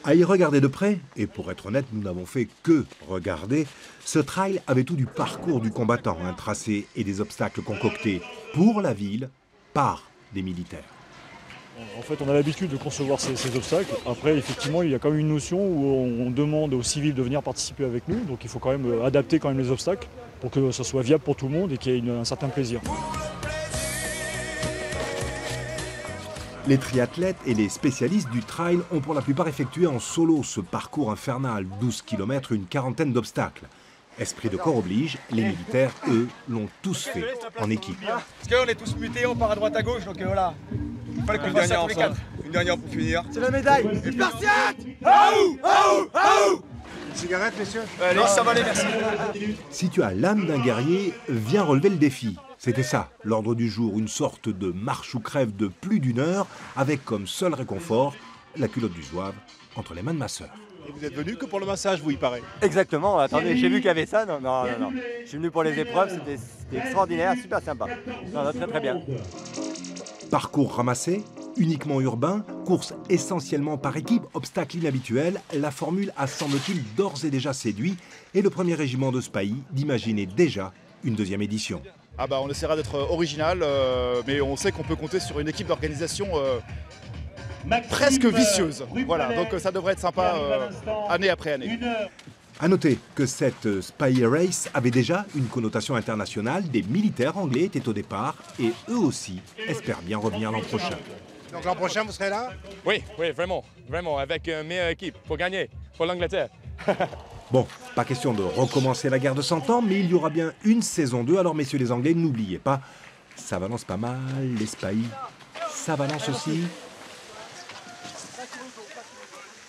À y regarder de près, et pour être honnête, nous n'avons fait que regarder, ce trail avait tout du parcours du combattant, un tracé et des obstacles concoctés pour la ville par des militaires. En fait, on a l'habitude de concevoir ces obstacles. Après, effectivement, il y a quand même une notion où on demande aux civils de venir participer avec nous. Donc il faut quand même adapter quand même les obstacles pour que ça soit viable pour tout le monde et qu'il y ait un certain plaisir. Les triathlètes et les spécialistes du trail ont pour la plupart effectué en solo ce parcours infernal, 12 km, une quarantaine d'obstacles. Esprit de corps oblige, les militaires, eux, l'ont tous fait en équipe. Parce qu'on est tous mutés, on part à droite à gauche, donc voilà. Il fallait qu'on fasse ça tous les quatre. Une dernière pour finir. C'est la médaille. Et Spartiate. Cigarette, messieurs? Allez, ça va aller, merci. Si tu as l'âme d'un guerrier, viens relever le défi. C'était ça, l'ordre du jour, une sorte de marche ou crève de plus d'une heure, avec comme seul réconfort la culotte du zouave entre les mains de ma sœur. Et vous êtes venu que pour le massage, vous, il paraît. Exactement, attendez, j'ai vu qu'il y avait ça, non. Je suis venu pour les épreuves, c'était extraordinaire, super sympa. Non, très bien. Parcours ramassé, uniquement urbain, course essentiellement par équipe, obstacle inhabituel, la formule a semble-t-il d'ores et déjà séduit, et le premier régiment de Spahis d'imaginer déjà une deuxième édition. Ah bah on essaiera d'être original, mais on sait qu'on peut compter sur une équipe d'organisation presque vicieuse. Voilà, donc ça devrait être sympa année après année. A noter que cette Spahis Race avait déjà une connotation internationale. Des militaires anglais étaient au départ et eux aussi espèrent bien revenir l'an prochain. Donc l'an prochain, vous serez là? Oui, vraiment, avec une meilleure équipe pour gagner, pour l'Angleterre. Bon, pas question de recommencer la guerre de 100 ans, mais il y aura bien une saison 2. Alors messieurs les Anglais, n'oubliez pas, ça balance pas mal, les Spahis, ça balance aussi.